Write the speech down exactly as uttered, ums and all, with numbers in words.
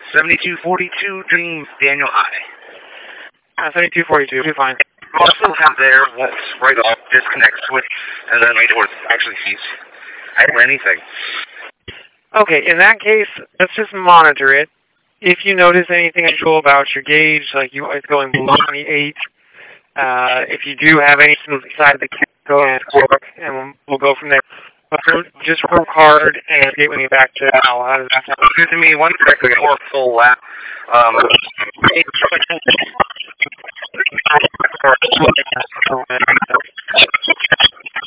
seventy-two forty-two Dream Daniel High. Uh, seventy-two forty-two, you're fine. Also have there, that's right off, disconnect switch, and then right where it actually sees. I don't have anything. Okay, in that case, let's just monitor it. If you notice anything unusual about your gauge, like you it's going below twenty-eight, uh, if you do have anything inside the kit, go ahead and work, and we'll, we'll go from there. But just work hard and get me back to Al. How does that sound? Good to me. One second, or full lap. Um,